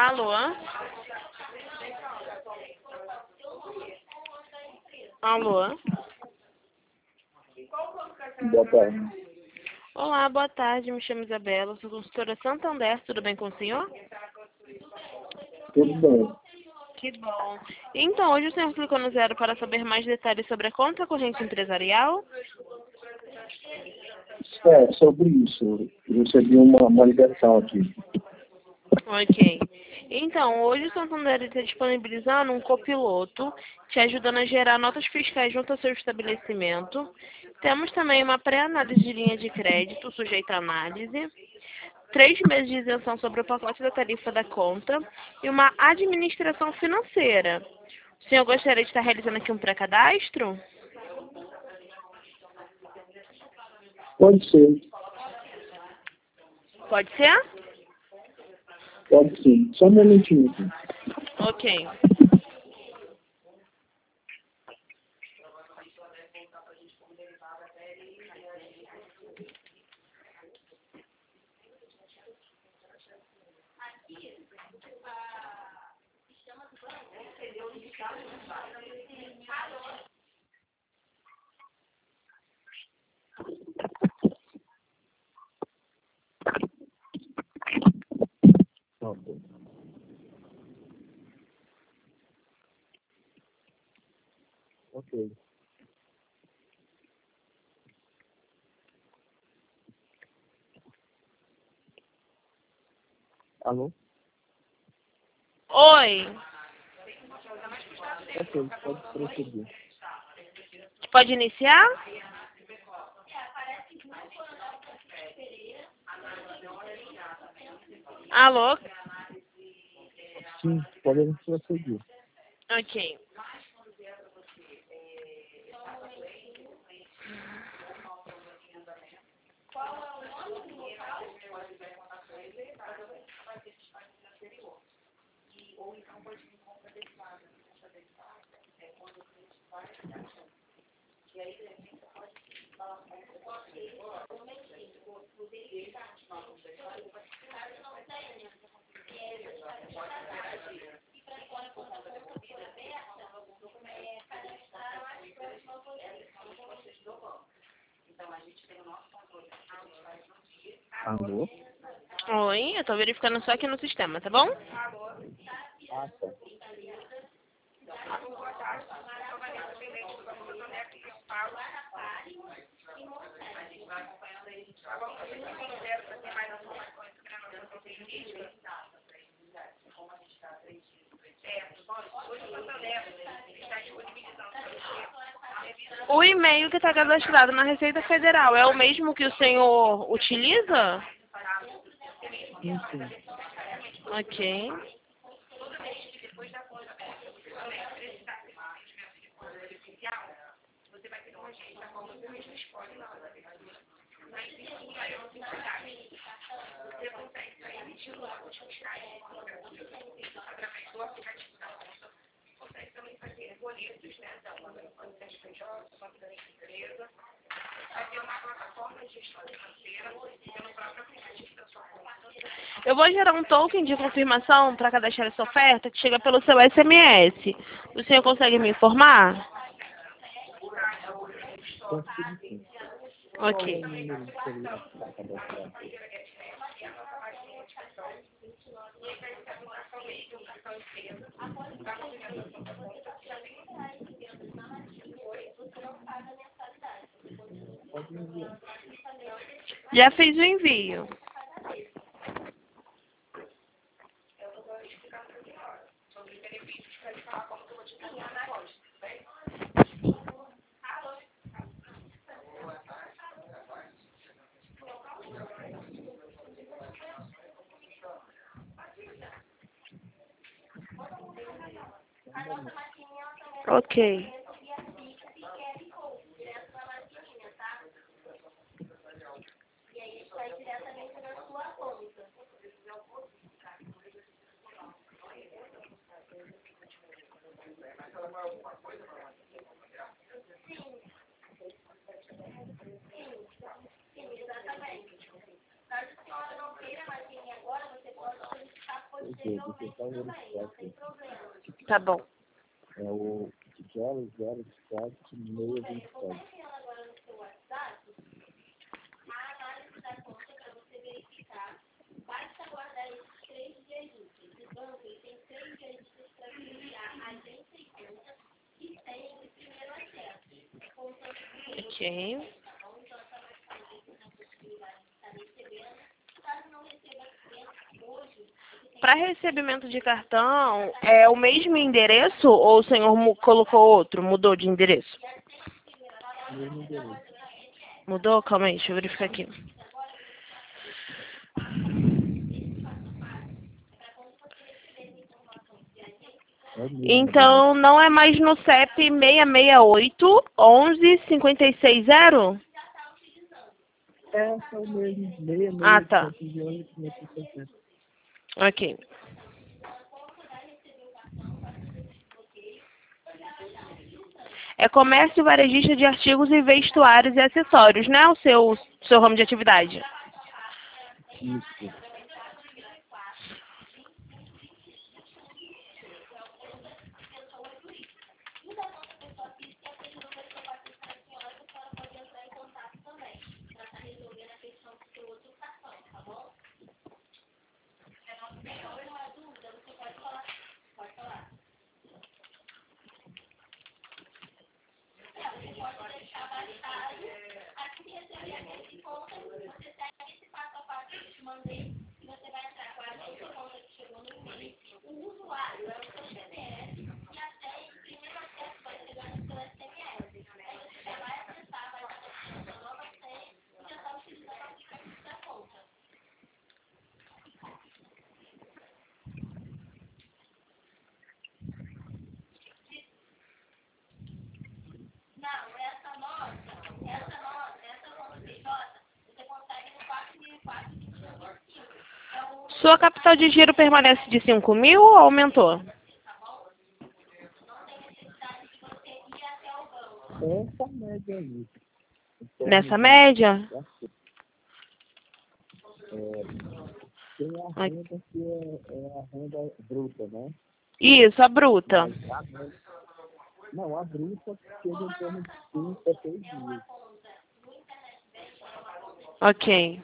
Alô? Alô? Boa tarde. Olá, boa tarde. Me chamo Isabela, sou consultora Santander. Tudo bem com o senhor? Tudo bem. Que bom. Então, hoje o senhor clicou no 0 para saber mais detalhes sobre a conta corrente empresarial? É, sobre isso, eu recebi uma ligação aqui. Ok. Então, hoje o Santander está disponibilizando um copiloto, te ajudando a gerar notas fiscais junto ao seu estabelecimento. Temos também uma pré-análise de linha de crédito, sujeita a análise. 3 meses de isenção sobre o pacote da tarifa da conta. E uma administração financeira. O senhor gostaria de estar realizando aqui um pré-cadastro? Pode ser, Pode ser? pode sim. Só um momentinho aqui. Ok. Ok. Alô? Oi. Ok, pode prosseguir. Pode iniciar? Alô? Sim, podemos prosseguir. Ok. Alô? Oi, eu tô verificando só aqui no sistema, tá bom? Ah, tá. O e-mail que está cadastrado na Receita Federal é o mesmo que o senhor utiliza? Sim, sim. Ok. Eu vou gerar um token de confirmação para cadastrar essa oferta que chega pelo seu SMS. O senhor consegue me informar? Consigo sim. Qual é o Ok. número de celular que está cadastrado? Pode me enviar. Já fiz o envio. Ok. Deixa eu só verificar aqui. Tá bom. É o 007-627. Ok. Para recebimento de cartão, é o mesmo endereço ou o senhor colocou outro, mudou de endereço? Mesmo endereço. Mudou? Calma aí, deixa eu verificar aqui. É o mesmo endereço. Então, não é mais no CEP 668 11 560? É o mesmo. Ah, tá. 66, Ok. É comércio varejista de artigos e vestuários e acessórios, né? O seu ramo de atividade. Isso. Sua capital de giro permanece de 5.000 ou aumentou? Essa média aí. Nessa média? Tem a renda que é a renda bruta, né? Isso, a bruta. Mas não, a bruta chega em torno de 5 a 6 dias. Ok.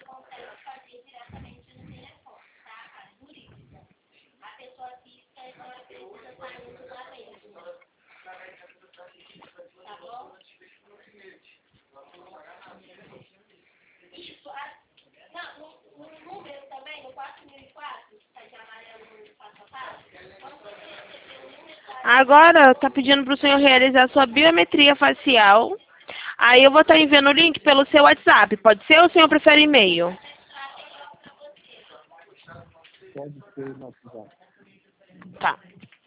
Agora tá pedindo para o senhor realizar sua biometria facial. Aí eu vou estar enviando o link pelo seu WhatsApp. Pode ser ou o senhor prefere e-mail? Pode ser no WhatsApp. Tá.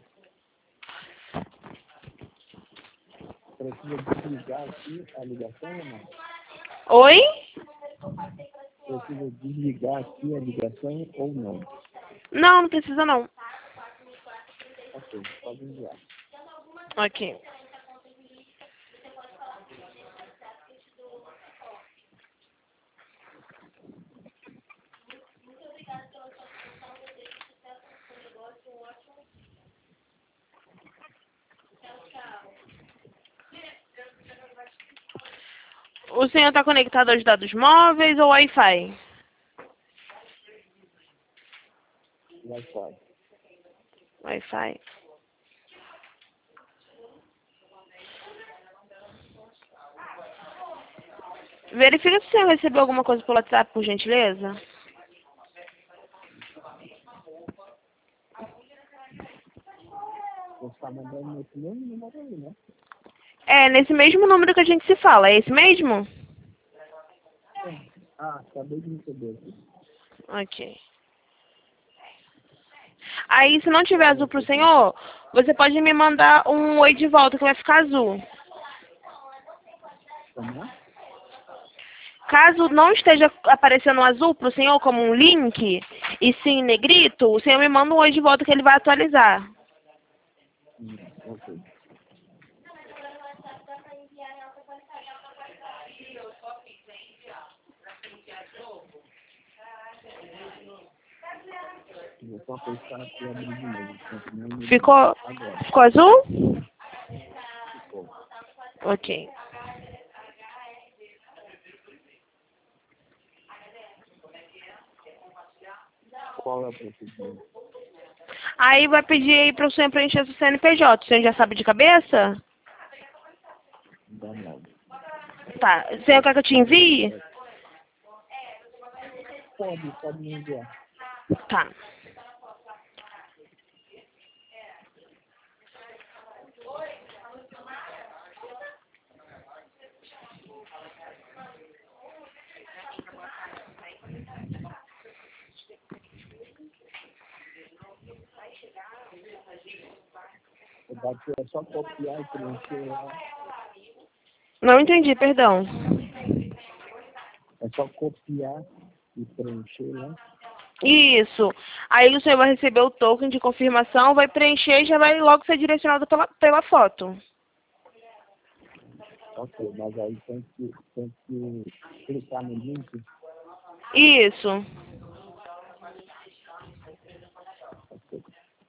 Precisa desligar aqui a ligação ou não? Oi? Precisa desligar aqui a ligação ou não? Não, não precisa não. Ok, pode enviar. Ok. O senhor está conectado aos dados móveis ou Wi-Fi? Wi-Fi. Wi-Fi. Verifica se o senhor recebeu alguma coisa pelo WhatsApp, por gentileza. Você está mandando nesse mesmo número aí, né? É, nesse mesmo número que a gente se fala. É esse mesmo? Ah, acabei de receber aqui. Ok. Aí, se não tiver azul pro senhor, você pode me mandar um oi de volta, que vai ficar azul. Como? Caso não esteja aparecendo azul pro senhor como um link, e sim negrito, o senhor me manda um oi de volta que ele vai atualizar. Ok. Vou só fechar aqui e abrir de novo. Ficou azul? Ficou. Ok. Qual é o procedimento? Aí vai pedir aí para o senhor preencher o CNPJ. O senhor já sabe de cabeça? Dá nada. Tá. O senhor quer que eu te envie? Pode me enviar. Tá. O daqui é só copiar e preencher lá. Não entendi, perdão. É só copiar e preencher lá. Isso. Aí o senhor vai receber o token de confirmação, vai preencher e já vai logo ser direcionado pela foto. Ok, mas aí tem que clicar no link. Isso. Ok.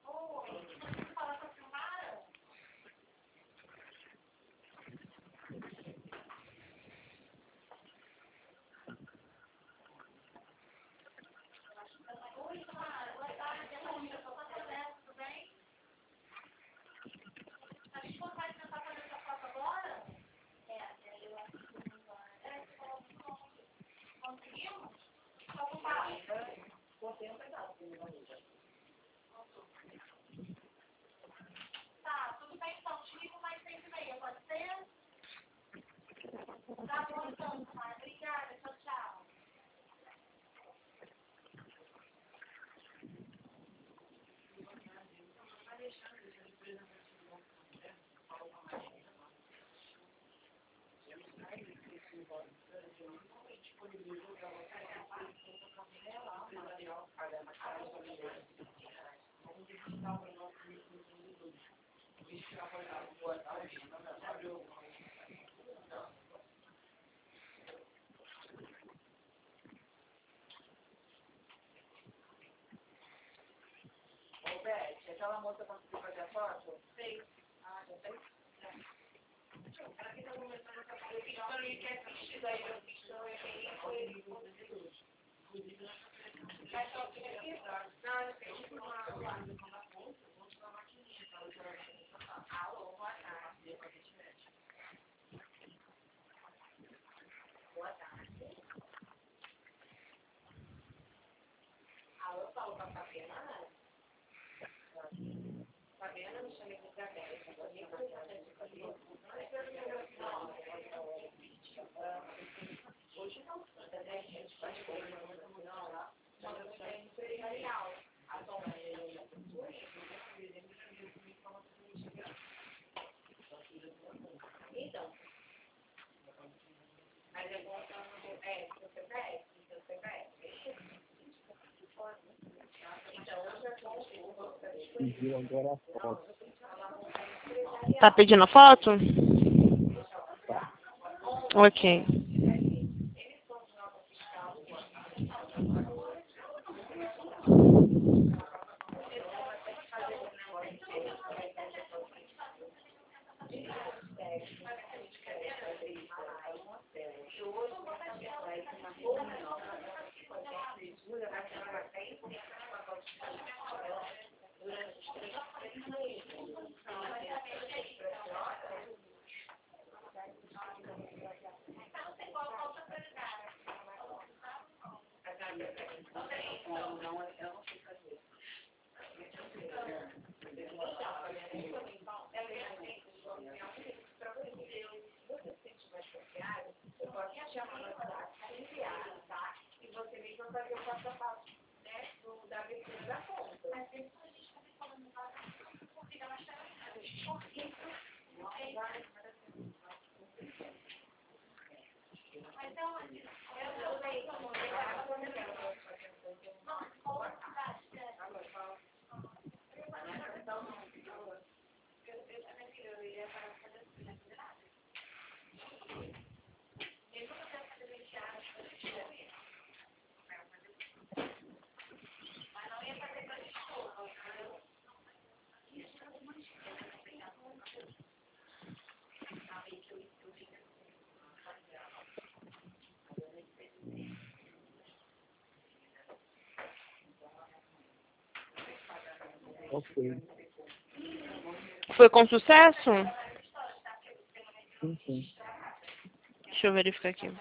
Pediu agora a foto. Tá pedindo a foto? Tá. Ok. Ok. Foi com sucesso? Sim, sim. Deixa eu verificar aqui.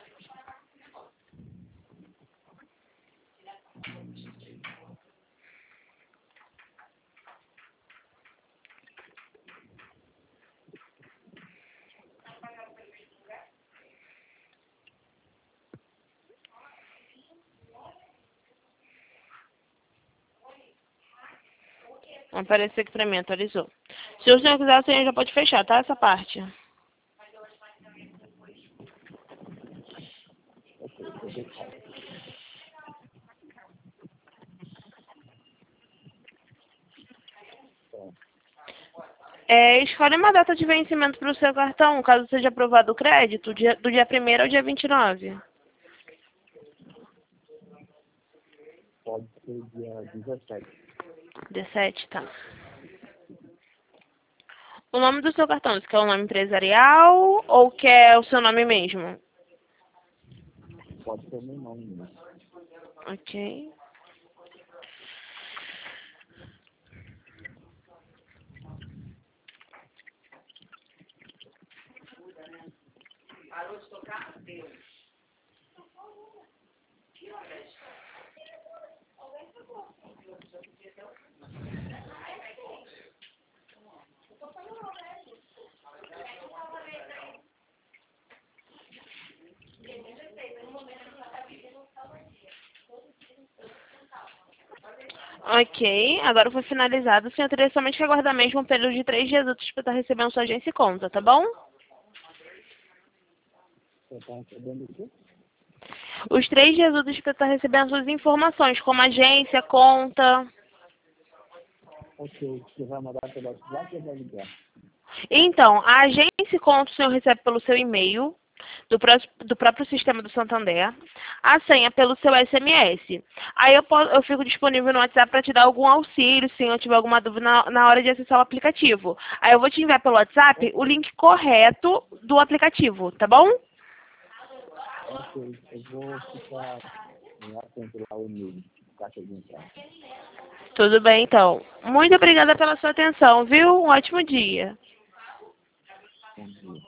Vai aparecer aqui pra mim, atualizou. Se o senhor quiser, o senhor já pode fechar, tá? Essa parte. Ok, vou deixar. Tá. Escolhe uma data de vencimento para o seu cartão, caso seja aprovado o crédito, do dia 1º ao dia 29. Pode ser dia 17. 17, tá. O nome do seu cartão, você quer o nome empresarial ou quer o seu nome mesmo? Pode ser meu nome mesmo. Ok. Ok, agora foi finalizado. O senhor teria somente que aguardar mesmo um período de 3 dias úteis para estar recebendo sua agência e conta, tá bom? Você está recebendo o quê? Os 3 dias úteis para estar recebendo suas informações, como agência, conta. Ok, você vai mandar pelo WhatsApp ou vai ligar? Então, a agência e conta o senhor recebe pelo seu e-mail, do próprio sistema do Santander, a senha pelo seu SMS. Aí eu fico disponível no WhatsApp para te dar algum auxílio, se eu tiver alguma dúvida na hora de acessar o aplicativo. Aí eu vou te enviar pelo WhatsApp o link correto do aplicativo, tá bom? Ok, eu vou ficar atento lá o e-mail, caixa de entrada. Tudo bem, então. Muito obrigada pela sua atenção, viu? Um ótimo dia. Bom dia.